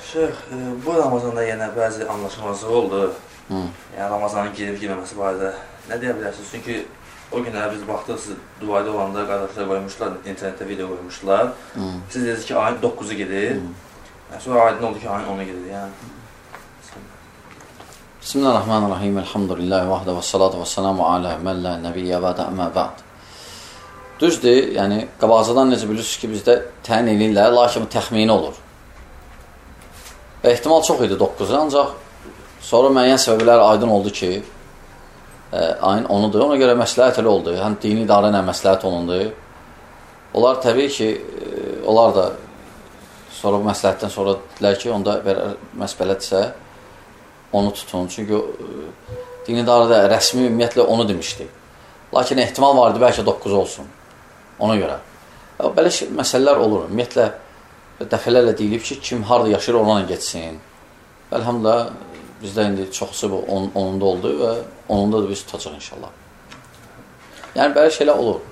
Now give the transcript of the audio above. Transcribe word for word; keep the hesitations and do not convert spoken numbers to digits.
Şeyx, bu Ramazanda yenə bəzi anlaşılmazlıq oldu. Hı. Yəni Ramazanın girib-girməməsi barədə nə deyə bilərsiniz? Çünki o günlər biz baxdıq, siz Dubaidə olanda qardaşlar qoymuşlar, internetdə video qoymuşlar. Hı. Siz dediniz ki, ayın dokkuzu gedir. Yəni, sonra aydın oldu ki, ayın onu gedir. Yəni. Bismillahirrahmanirrahim. Elhamdülillahi vahdə və salatu və salamu alə mən lə nəbiyyə və də əmə bə'd. Düzdür, yəni qabaqcadan necə bilirsiniz ki, bizdə təyin eləyirlər, lakin təxmini olur. Və ehtimal çox idi dokkuzu, ancaq sonra müəyyən səbəblər aydın oldu ki, e, ayın onudur. Ona görə məsləhət elə oldu. Həm dini idarə ilə məsləhət olundu. Onlar təbii ki, e, onlar da sonra məsləhətdən sonra dedilər ki, onda məhz belədirsə, onu tutun. Çünki e, dini idarədə rəsmi ümumiyyətlə onu demişdi. Lakin ehtimal vardı, bəlkə doqquz olsun. Ona görə. Belə məsələlər olur. Ümumiyyətlə, dəfələrlə deyilib ki, kim harada yaşayır, onunla geçsin. Əlhamdülillah, bizdə indi çoxsu bu onunda oldu və onunda da biz tutacaq inşallah. Yəni, belə şeylər olur.